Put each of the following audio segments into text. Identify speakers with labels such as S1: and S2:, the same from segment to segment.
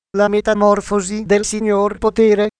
S1: La metamorfosi del signor potere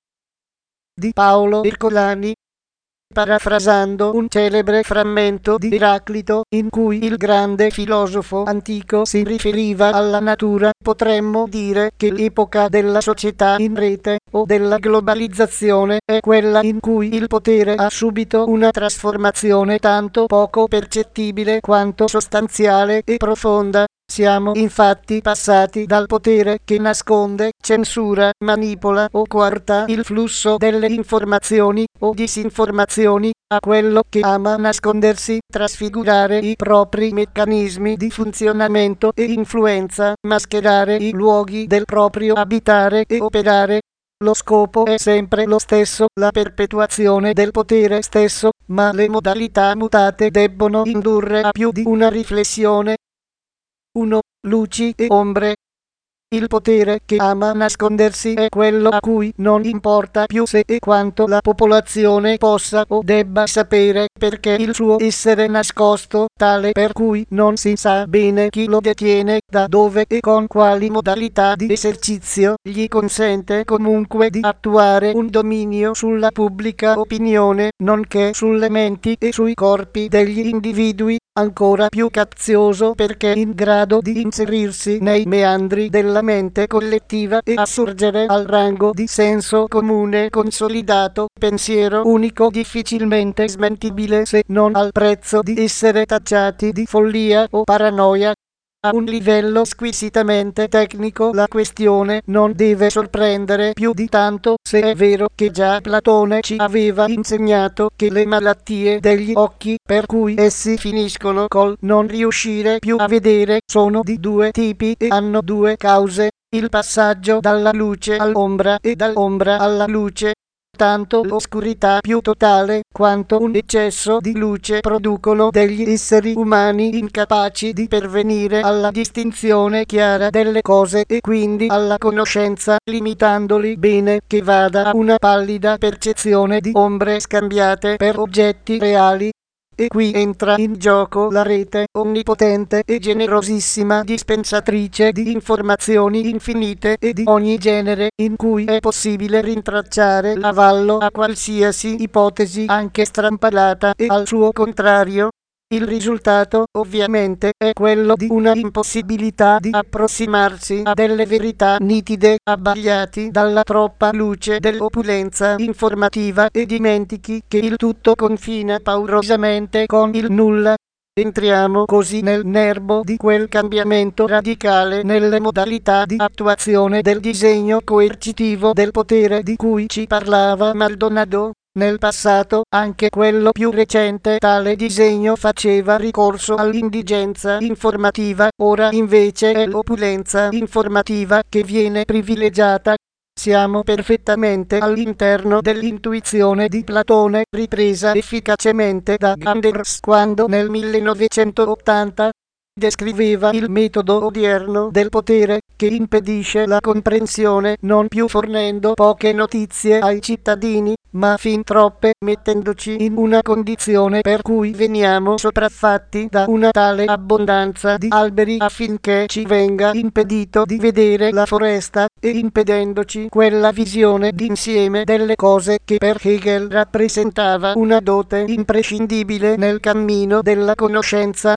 S1: di Paolo Ercolani, parafrasando un celebre frammento di Eraclito in cui il grande filosofo antico si riferiva alla natura, potremmo dire che l'epoca della società in rete o della globalizzazione è quella in cui il potere ha subito una trasformazione tanto poco percettibile quanto sostanziale e profonda. Siamo infatti passati dal potere che nasconde, censura, manipola o coarta il flusso delle informazioni o disinformazioni, a quello che ama nascondersi, trasfigurare i propri meccanismi di funzionamento e influenza, mascherare i luoghi del proprio abitare e operare. Lo scopo è sempre lo stesso, la perpetuazione del potere stesso, ma le modalità mutate debbono indurre a più di una riflessione. 1. Luci e ombre. Il potere che ama nascondersi è quello a cui non importa più se e quanto la popolazione possa o debba sapere, perché il suo essere nascosto, tale per cui non si sa bene chi lo detiene, da dove e con quali modalità di esercizio, gli consente comunque di attuare un dominio sulla pubblica opinione, nonché sulle menti e sui corpi degli individui, ancora più capzioso perché in grado di inserirsi nei meandri della mente collettiva e assurgere al rango di senso comune consolidato, pensiero unico difficilmente smentibile se non al prezzo di essere tacciati di follia o paranoia. A un livello squisitamente tecnico la questione non deve sorprendere più di tanto se è vero che già Platone ci aveva insegnato che le malattie degli occhi, per cui essi finiscono col non riuscire più a vedere, sono di due tipi e hanno due cause: il passaggio dalla luce all'ombra e dall'ombra alla luce. Tanto l'oscurità più totale quanto un eccesso di luce producono degli esseri umani incapaci di pervenire alla distinzione chiara delle cose e quindi alla conoscenza, limitandoli bene che vada a una pallida percezione di ombre scambiate per oggetti reali. E qui entra in gioco la rete, onnipotente e generosissima dispensatrice di informazioni infinite e di ogni genere, in cui è possibile rintracciare l'avallo a qualsiasi ipotesi anche strampalata e al suo contrario. Il risultato, ovviamente, è quello di una impossibilità di approssimarsi a delle verità nitide, abbagliati dalla troppa luce dell'opulenza informativa e dimentichi che il tutto confina paurosamente con il nulla. Entriamo così nel nervo di quel cambiamento radicale nelle modalità di attuazione del disegno coercitivo del potere di cui ci parlava Maldonado. Nel passato, anche quello più recente, tale disegno faceva ricorso all'indigenza informativa, ora invece è l'opulenza informativa che viene privilegiata. Siamo perfettamente all'interno dell'intuizione di Platone, ripresa efficacemente da Ganders quando nel 1980 descriveva il metodo odierno del potere, che impedisce la comprensione non più fornendo poche notizie ai cittadini, ma fin troppe, mettendoci in una condizione per cui veniamo sopraffatti da una tale abbondanza di alberi affinché ci venga impedito di vedere la foresta, e impedendoci quella visione d'insieme delle cose che per Hegel rappresentava una dote imprescindibile nel cammino della conoscenza.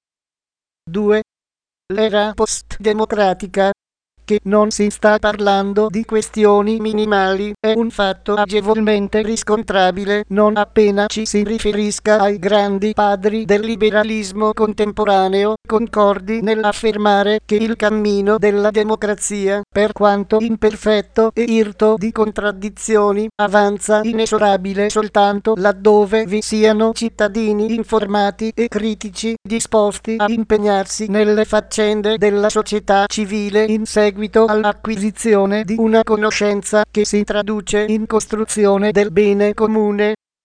S1: 2. L'era post-democratica. Che non si sta parlando di questioni minimali è un fatto agevolmente riscontrabile non appena ci si riferisca ai grandi padri del liberalismo contemporaneo, concordi nell'affermare che il cammino della democrazia, per quanto imperfetto e irto di contraddizioni, avanza inesorabile soltanto laddove vi siano cittadini informati e critici disposti a impegnarsi nelle faccende della società civile in seguito all'acquisizione di una conoscenza che si traduce in costruzione del bene comune.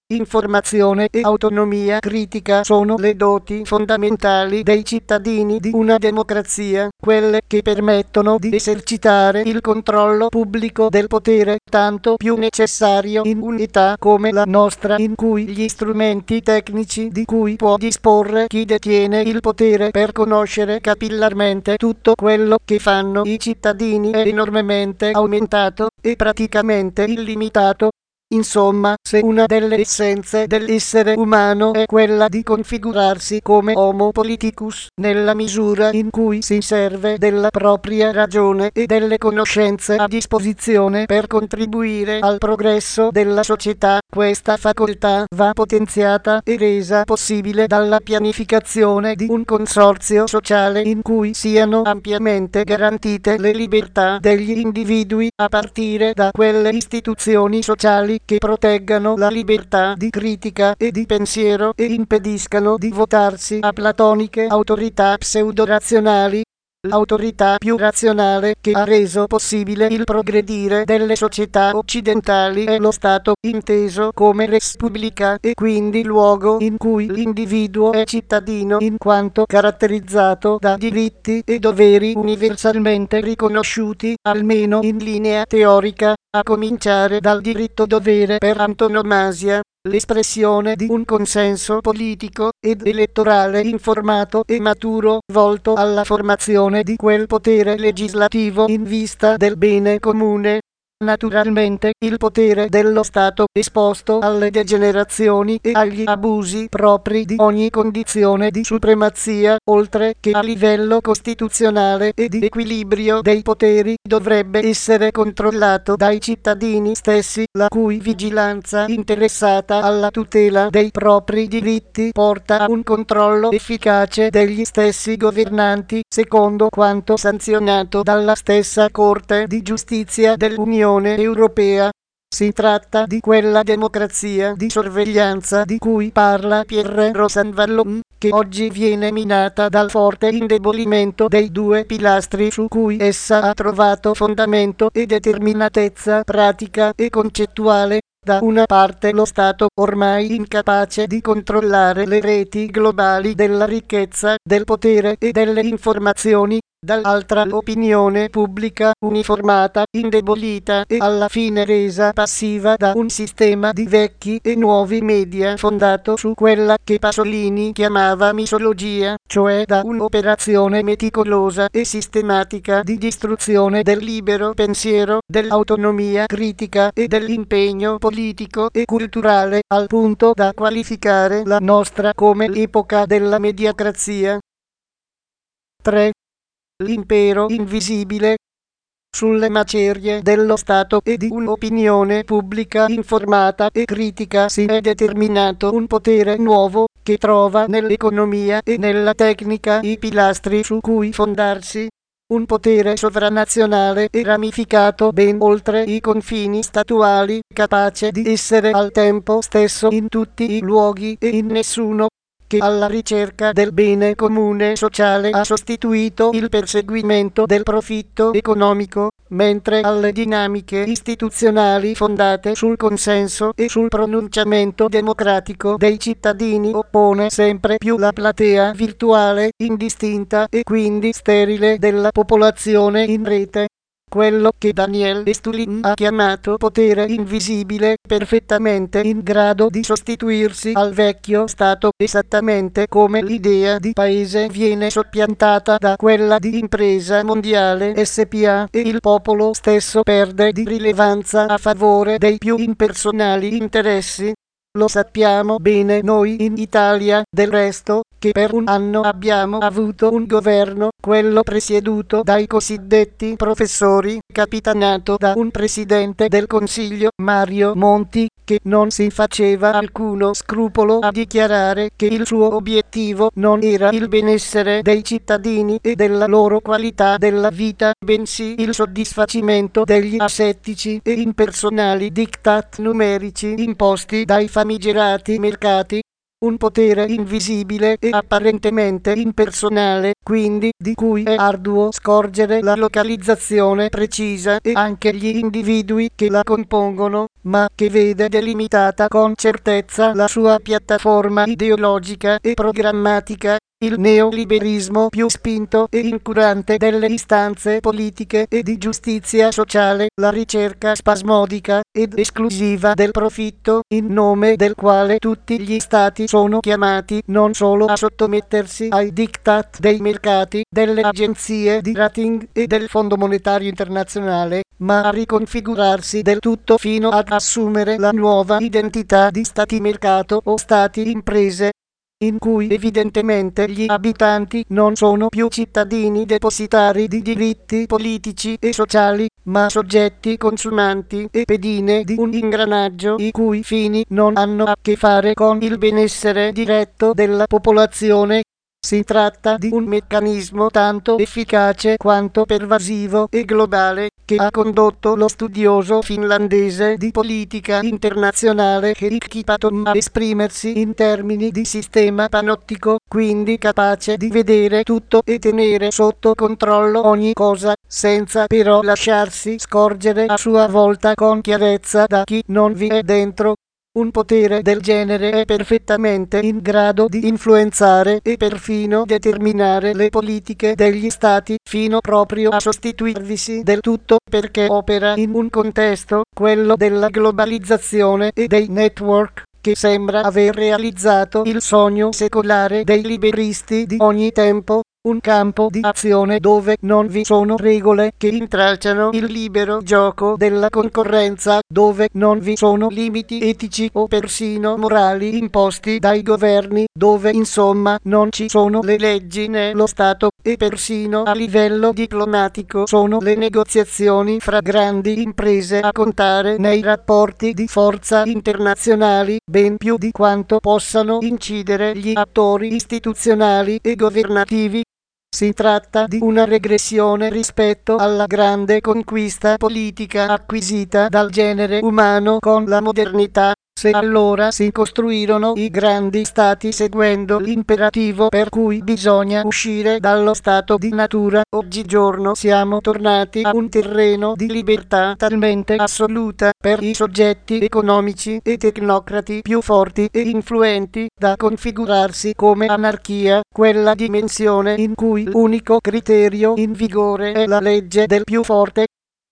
S1: Informazione e autonomia critica sono le doti fondamentali dei cittadini di una democrazia, quelle che permettono di esercitare il controllo pubblico del potere, tanto più necessario in un'età come la nostra in cui gli strumenti tecnici di cui può disporre chi detiene il potere per conoscere capillarmente tutto quello che fanno i cittadini è enormemente aumentato e praticamente illimitato. Insomma, se una delle essenze dell'essere umano è quella di configurarsi come Homo politicus, nella misura in cui si serve della propria ragione e delle conoscenze a disposizione per contribuire al progresso della società, questa facoltà va potenziata e resa possibile dalla pianificazione di un consorzio sociale in cui siano ampiamente garantite le libertà degli individui, a partire da quelle istituzioni sociali che proteggano la libertà di critica e di pensiero e impediscano di votarsi a platoniche autorità pseudo-razionali. L'autorità più razionale che ha reso possibile il progredire delle società occidentali è lo Stato, inteso come res publica, e quindi luogo in cui l'individuo è cittadino in quanto caratterizzato da diritti e doveri universalmente riconosciuti, almeno in linea teorica, a cominciare dal diritto-dovere per antonomasia, l'espressione di un consenso politico ed elettorale informato e maturo, volto alla formazione di quel potere legislativo in vista del bene comune. Naturalmente, il potere dello Stato, esposto alle degenerazioni e agli abusi propri di ogni condizione di supremazia, oltre che a livello costituzionale e di equilibrio dei poteri, dovrebbe essere controllato dai cittadini stessi, la cui vigilanza interessata alla tutela dei propri diritti porta a un controllo efficace degli stessi governanti, secondo quanto sanzionato dalla stessa Corte di Giustizia dell'Unione Europea. Si tratta di quella democrazia di sorveglianza di cui parla Pierre Rosanvallon, che oggi viene minata dal forte indebolimento dei due pilastri su cui essa ha trovato fondamento e determinatezza pratica e concettuale. Da una parte lo Stato, ormai incapace di controllare le reti globali della ricchezza, del potere e delle informazioni, dall'altra l'opinione pubblica uniformata, indebolita e alla fine resa passiva da un sistema di vecchi e nuovi media fondato su quella che Pasolini chiamava misologia, cioè da un'operazione meticolosa e sistematica di distruzione del libero pensiero, dell'autonomia critica e dell'impegno politico e culturale, al punto da qualificare la nostra come l'epoca della mediacrazia. 3. L'impero invisibile. Sulle macerie dello Stato e di un'opinione pubblica informata e critica si è determinato un potere nuovo, che trova nell'economia e nella tecnica i pilastri su cui fondarsi. Un potere sovranazionale e ramificato ben oltre i confini statuali, capace di essere al tempo stesso in tutti i luoghi e in nessuno, che alla ricerca del bene comune sociale ha sostituito il perseguimento del profitto economico, mentre alle dinamiche istituzionali fondate sul consenso e sul pronunciamento democratico dei cittadini oppone sempre più la platea virtuale, indistinta e quindi sterile della popolazione in rete. Quello che Daniel Estulin ha chiamato potere invisibile, perfettamente in grado di sostituirsi al vecchio Stato, esattamente come l'idea di paese viene soppiantata da quella di impresa mondiale SPA e il popolo stesso perde di rilevanza a favore dei più impersonali interessi. Lo sappiamo bene noi in Italia, del resto, che per un anno abbiamo avuto un governo, quello presieduto dai cosiddetti professori, capitanato da un presidente del Consiglio, Mario Monti, che non si faceva alcuno scrupolo a dichiarare che il suo obiettivo non era il benessere dei cittadini e della loro qualità della vita, bensì il soddisfacimento degli asettici e impersonali diktat numerici imposti dai famigerati mercati. un potere invisibile e apparentemente impersonale, quindi di cui è arduo scorgere la localizzazione precisa e anche gli individui che la compongono, ma che vede delimitata con certezza la sua piattaforma ideologica e programmatica. Il neoliberismo più spinto e incurante delle istanze politiche e di giustizia sociale, la ricerca spasmodica ed esclusiva del profitto, in nome del quale tutti gli stati sono chiamati non solo a sottomettersi ai diktat dei mercati, delle agenzie di rating e del Fondo Monetario Internazionale, ma a riconfigurarsi del tutto fino ad assumere la nuova identità di stati mercato o stati imprese, in cui evidentemente gli abitanti non sono più cittadini depositari di diritti politici e sociali, ma soggetti consumanti e pedine di un ingranaggio i cui fini non hanno a che fare con il benessere diretto della popolazione. Si tratta di un meccanismo tanto efficace quanto pervasivo e globale, che ha condotto lo studioso finlandese di politica internazionale Heikki Patton a esprimersi in termini di sistema panottico, quindi capace di vedere tutto e tenere sotto controllo ogni cosa, senza però lasciarsi scorgere a sua volta con chiarezza da chi non vi è dentro. Un potere del genere è perfettamente in grado di influenzare e perfino determinare le politiche degli stati, fino proprio a sostituirvisi del tutto, perché opera in un contesto, quello della globalizzazione e dei network, che sembra aver realizzato il sogno secolare dei liberisti di ogni tempo. Un campo di azione dove non vi sono regole che intralciano il libero gioco della concorrenza, dove non vi sono limiti etici o persino morali imposti dai governi, dove insomma non ci sono le leggi né lo Stato, e persino a livello diplomatico sono le negoziazioni fra grandi imprese a contare nei rapporti di forza internazionali, ben più di quanto possano incidere gli attori istituzionali e governativi. Si tratta di una regressione rispetto alla grande conquista politica acquisita dal genere umano con la modernità. Se allora si costruirono i grandi stati seguendo l'imperativo per cui bisogna uscire dallo stato di natura, oggigiorno siamo tornati a un terreno di libertà talmente assoluta per i soggetti economici e tecnocrati più forti e influenti da configurarsi come anarchia, quella dimensione in cui l'unico criterio in vigore è la legge del più forte.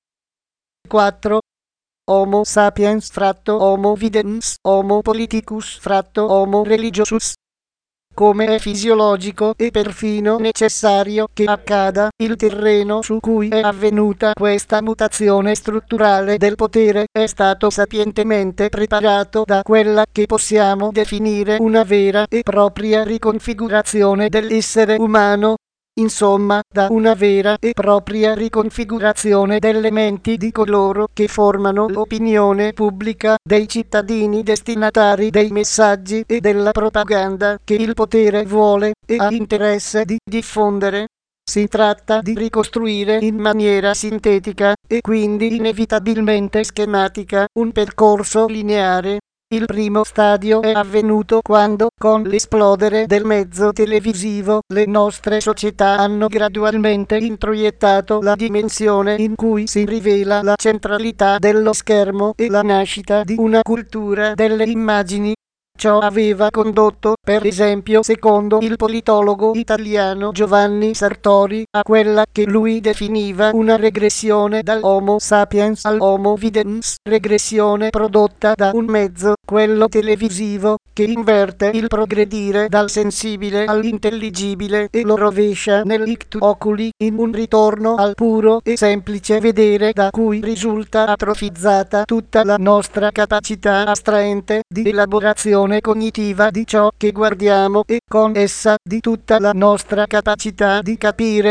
S1: 4. Homo sapiens fratto homo videns, homo politicus fratto homo religiosus. Come è fisiologico e perfino necessario che accada, il terreno su cui è avvenuta questa mutazione strutturale del potere è stato sapientemente preparato da quella che possiamo definire una vera e propria riconfigurazione dell'essere umano. Insomma, da una vera e propria riconfigurazione delle menti di coloro che formano l'opinione pubblica, dei cittadini destinatari dei messaggi e della propaganda che il potere vuole e ha interesse di diffondere. Si tratta di ricostruire in maniera sintetica e quindi inevitabilmente schematica un percorso lineare. Il primo stadio è avvenuto quando, con l'esplodere del mezzo televisivo, le nostre società hanno gradualmente introiettato la dimensione in cui si rivela la centralità dello schermo e la nascita di una cultura delle immagini. Ciò aveva condotto, per esempio, secondo il politologo italiano Giovanni Sartori, a quella che lui definiva una regressione dal Homo sapiens al Homo videns, regressione prodotta da un mezzo, quello televisivo, che inverte il progredire dal sensibile all'intelligibile e lo rovescia nell'ictu oculi, in un ritorno al puro e semplice vedere da cui risulta atrofizzata tutta la nostra capacità astraente di elaborazione cognitiva di ciò che guardiamo e con essa di tutta la nostra capacità di capire.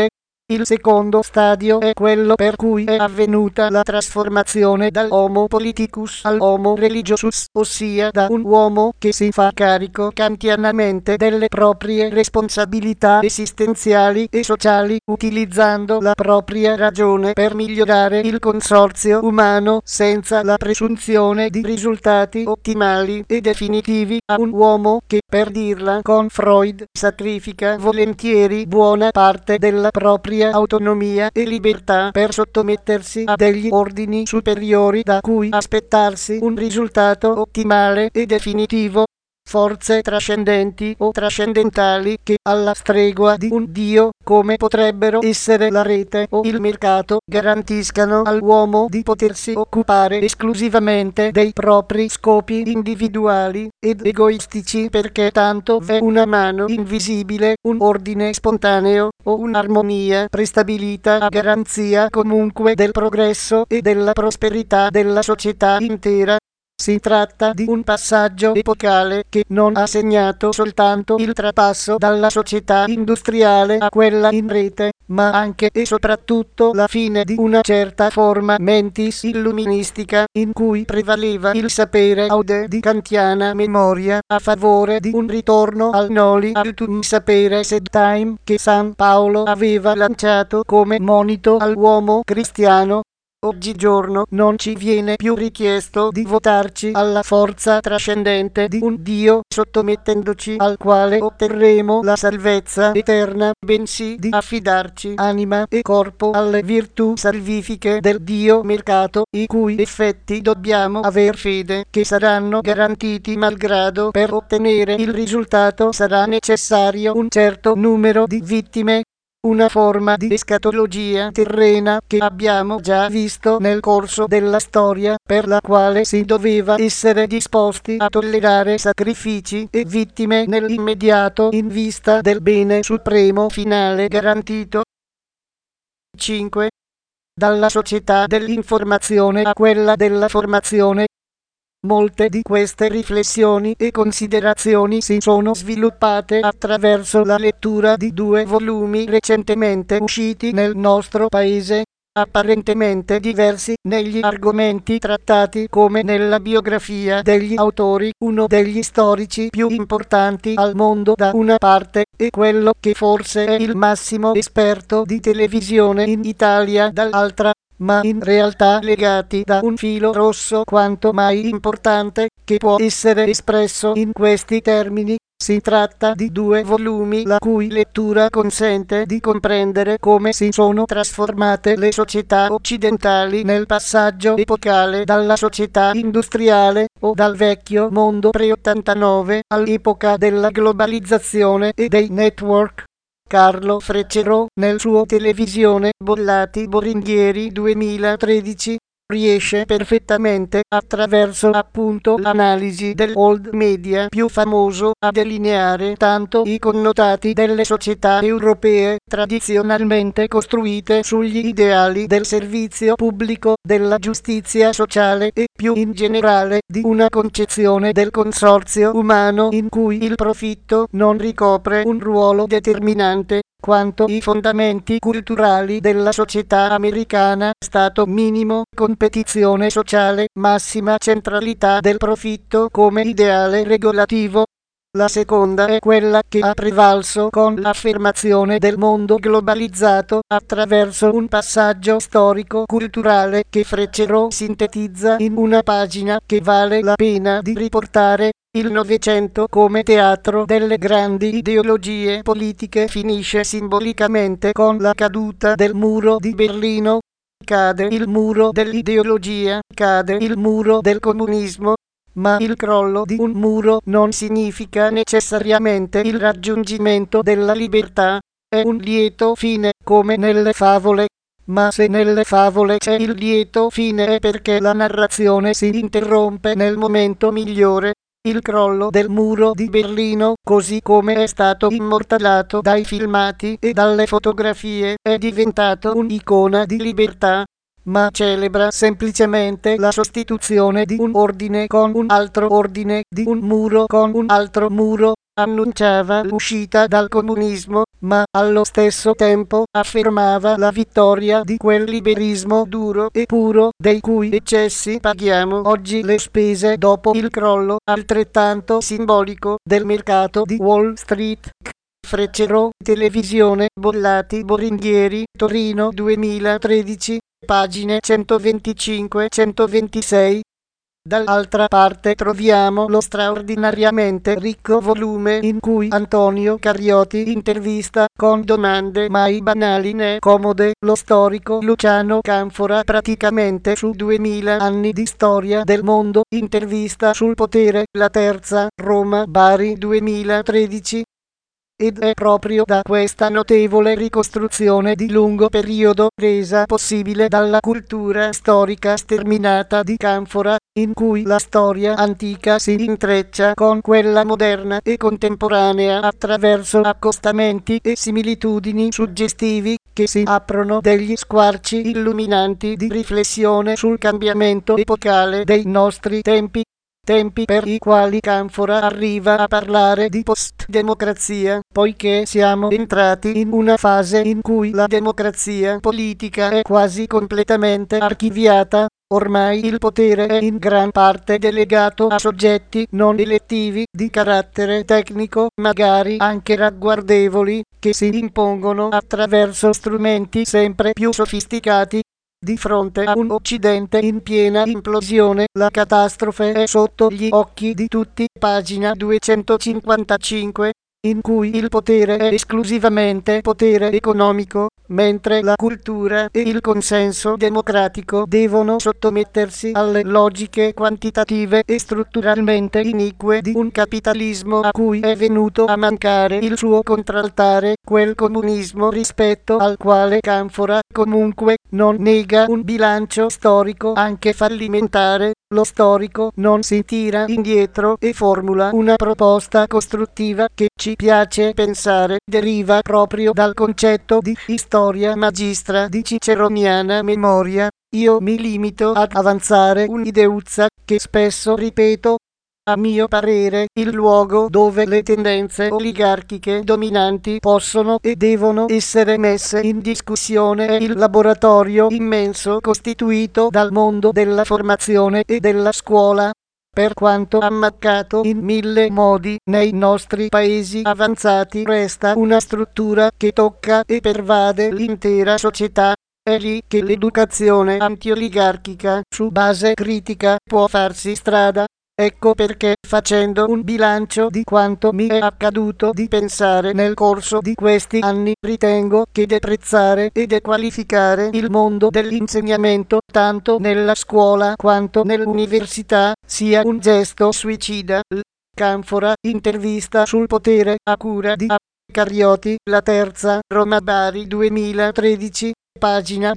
S1: Il secondo stadio è quello per cui è avvenuta la trasformazione dall'homo politicus all'homo religiosus, ossia da un uomo che si fa carico kantianamente delle proprie responsabilità esistenziali e sociali, utilizzando la propria ragione per migliorare il consorzio umano senza la presunzione di risultati ottimali e definitivi, a un uomo che, per dirla con Freud, sacrifica volentieri buona parte della propria autonomia e libertà per sottomettersi a degli ordini superiori da cui aspettarsi un risultato ottimale e definitivo. Forze trascendenti o trascendentali che, alla stregua di un Dio, come potrebbero essere la rete o il mercato, garantiscano all'uomo di potersi occupare esclusivamente dei propri scopi individuali ed egoistici, perché tanto v'è una mano invisibile, un ordine spontaneo o un'armonia prestabilita a garanzia comunque del progresso e della prosperità della società intera. Si tratta di un passaggio epocale che non ha segnato soltanto il trapasso dalla società industriale a quella in rete, ma anche e soprattutto la fine di una certa forma mentis illuministica in cui prevaleva il sapere aude di kantiana memoria a favore di un ritorno al noli altum sapere sed time che San Paolo aveva lanciato come monito all'uomo cristiano. Oggigiorno non ci viene più richiesto di votarci alla forza trascendente di un Dio sottomettendoci al quale otterremo la salvezza eterna, bensì di affidarci anima e corpo alle virtù salvifiche del Dio mercato, i cui effetti dobbiamo aver fede che saranno garantiti malgrado per ottenere il risultato sarà necessario un certo numero di vittime. Una forma di escatologia terrena che abbiamo già visto nel corso della storia, per la quale si doveva essere disposti a tollerare sacrifici e vittime nell'immediato in vista del bene supremo finale garantito. 5. Dalla società dell'informazione a quella della formazione. Molte di queste riflessioni e considerazioni si sono sviluppate attraverso la lettura di 2 volumi recentemente usciti nel nostro paese, apparentemente diversi negli argomenti trattati come nella biografia degli autori, uno degli storici più importanti al mondo da una parte e quello che forse è il massimo esperto di televisione in Italia dall'altra, ma in realtà legati da un filo rosso quanto mai importante, che può essere espresso in questi termini. Si tratta di 2 volumi la cui lettura consente di comprendere come si sono trasformate le società occidentali nel passaggio epocale dalla società industriale o dal vecchio mondo pre-89 all'epoca della globalizzazione e dei network. Carlo Freccero, nel suo Televisione Bollati Boringhieri 2013, riesce perfettamente, attraverso appunto l'analisi dell'old media più famoso, a delineare tanto i connotati delle società europee tradizionalmente costruite sugli ideali del servizio pubblico, della giustizia sociale e, più in generale, di una concezione del consorzio umano in cui il profitto non ricopre un ruolo determinante, quanto i fondamenti culturali della società americana, stato minimo, competizione sociale, massima centralità del profitto come ideale regolativo. La seconda è quella che ha prevalso con l'affermazione del mondo globalizzato attraverso un passaggio storico-culturale che Freccero sintetizza in una pagina che vale la pena di riportare. Il Novecento come teatro delle grandi ideologie politiche finisce simbolicamente con la caduta del muro di Berlino. Cade il muro dell'ideologia, cade il muro del comunismo, ma il crollo di un muro non significa necessariamente il raggiungimento della libertà. È un lieto fine, come nelle favole. Ma se nelle favole c'è il lieto fine è perché la narrazione si interrompe nel momento migliore. Il crollo del muro di Berlino, così come è stato immortalato dai filmati e dalle fotografie, è diventato un'icona di libertà, ma celebra semplicemente la sostituzione di un ordine con un altro ordine, di un muro con un altro muro. annunciava l'uscita dal comunismo, ma allo stesso tempo affermava la vittoria di quel liberismo duro e puro dei cui eccessi paghiamo oggi le spese dopo il crollo altrettanto simbolico del mercato di Wall Street. Freccero, televisione, Bollati, Boringhieri, Torino 2013, pagine 125-126. Dall'altra parte troviamo lo straordinariamente ricco volume in cui Antonio Cariotti intervista, con domande mai banali né comode, lo storico Luciano Canfora praticamente su 2000 anni di storia del mondo. Intervista sul potere, La Terza, Roma, Bari 2013. Ed è proprio da questa notevole ricostruzione di lungo periodo, resa possibile dalla cultura storica sterminata di Canfora, in cui la storia antica si intreccia con quella moderna e contemporanea attraverso accostamenti e similitudini suggestivi, che si aprono degli squarci illuminanti di riflessione sul cambiamento epocale dei nostri tempi per i quali Canfora arriva a parlare di post-democrazia, poiché siamo entrati in una fase in cui la democrazia politica è quasi completamente archiviata. Ormai il potere è in gran parte delegato a soggetti non elettivi di carattere tecnico, magari anche ragguardevoli, che si impongono attraverso strumenti sempre più sofisticati. Di fronte a un Occidente in piena implosione, la catastrofe è sotto gli occhi di tutti. Pagina 255, in cui il potere è esclusivamente potere economico, mentre la cultura e il consenso democratico devono sottomettersi alle logiche quantitative e strutturalmente inique di un capitalismo a cui è venuto a mancare il suo contraltare, quel comunismo rispetto al quale Canfora comunque non nega un bilancio storico anche fallimentare. Lo storico non si tira indietro e formula una proposta costruttiva che, ci piace pensare, deriva proprio dal concetto di historia magistra di ciceroniana memoria. Io mi limito ad avanzare un'ideuzza che spesso ripeto. A mio parere, il luogo dove le tendenze oligarchiche dominanti possono e devono essere messe in discussione è il laboratorio immenso costituito dal mondo della formazione e della scuola. Per quanto ammaccato in mille modi nei nostri paesi avanzati, resta una struttura che tocca e pervade l'intera società. È lì che l'educazione antioligarchica su base critica può farsi strada. Ecco perché, facendo un bilancio di quanto mi è accaduto di pensare nel corso di questi anni, ritengo che deprezzare e dequalificare il mondo dell'insegnamento, tanto nella scuola quanto nell'università, sia un gesto suicida. Canfora, intervista sul potere, a cura di A. Cariotti, La Terza, Roma Bari 2013, pagina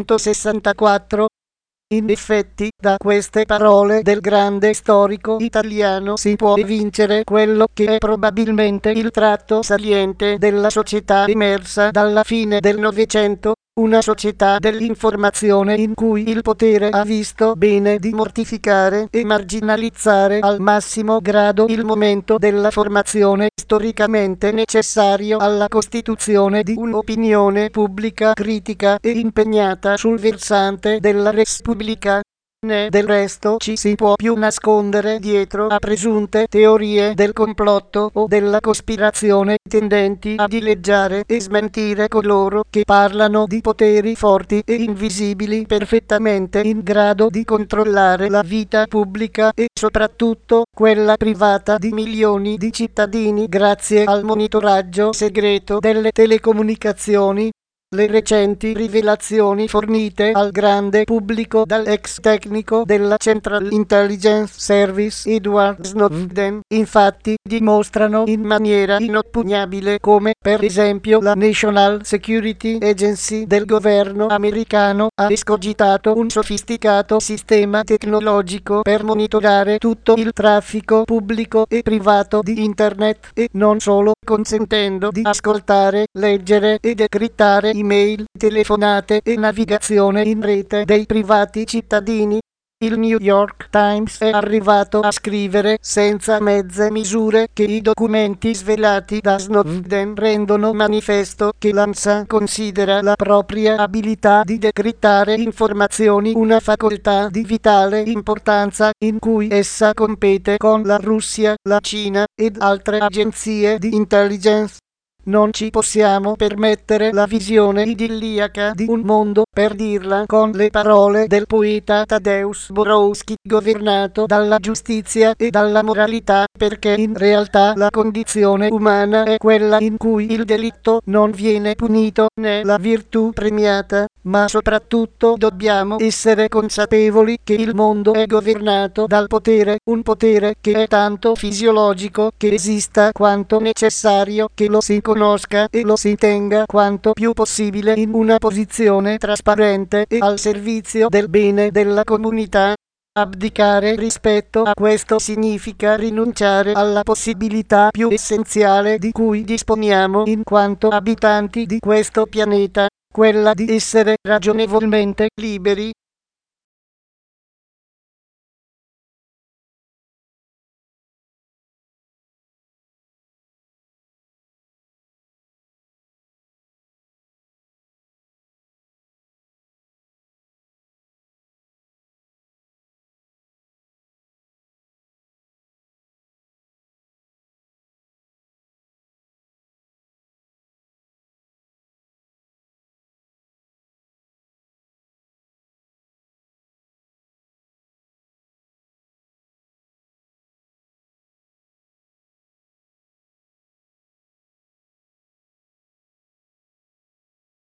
S1: 264. In effetti, da queste parole del grande storico italiano si può evincere quello che è probabilmente il tratto saliente della società emersa dalla fine del Novecento, una società dell'informazione in cui il potere ha visto bene di mortificare e marginalizzare al massimo grado il momento della formazione storicamente necessario alla costituzione di un'opinione pubblica critica e impegnata sul versante della res publica. Né del resto ci si può più nascondere dietro a presunte teorie del complotto o della cospirazione tendenti a dileggiare e smentire coloro che parlano di poteri forti e invisibili perfettamente in grado di controllare la vita pubblica e soprattutto quella privata di milioni di cittadini grazie al monitoraggio segreto delle telecomunicazioni. Le recenti rivelazioni fornite al grande pubblico dall'ex tecnico della Central Intelligence Service Edward Snowden, infatti, dimostrano in maniera inoppugnabile come, per esempio, la National Security Agency del governo americano ha escogitato un sofisticato sistema tecnologico per monitorare tutto il traffico pubblico e privato di Internet e non solo, consentendo di ascoltare, leggere e decrittare email, telefonate e navigazione in rete dei privati cittadini. Il New York Times è arrivato a scrivere senza mezze misure che i documenti svelati da Snowden rendono manifesto che l'ANSA considera la propria abilità di decrittare informazioni una facoltà di vitale importanza in cui essa compete con la Russia, la Cina ed altre agenzie di intelligence. Non ci possiamo permettere la visione idilliaca di un mondo, per dirla con le parole del poeta Tadeusz Borowski, governato dalla giustizia e dalla moralità, perché in realtà la condizione umana è quella in cui il delitto non viene punito né la virtù premiata, ma soprattutto dobbiamo essere consapevoli che il mondo è governato dal potere, un potere che è tanto fisiologico che esista quanto necessario che lo si conosca e lo si tenga quanto più possibile in una posizione trasparente e al servizio del bene della comunità. Abdicare rispetto a questo significa rinunciare alla possibilità più essenziale di cui disponiamo in quanto abitanti di questo pianeta, quella di essere ragionevolmente liberi.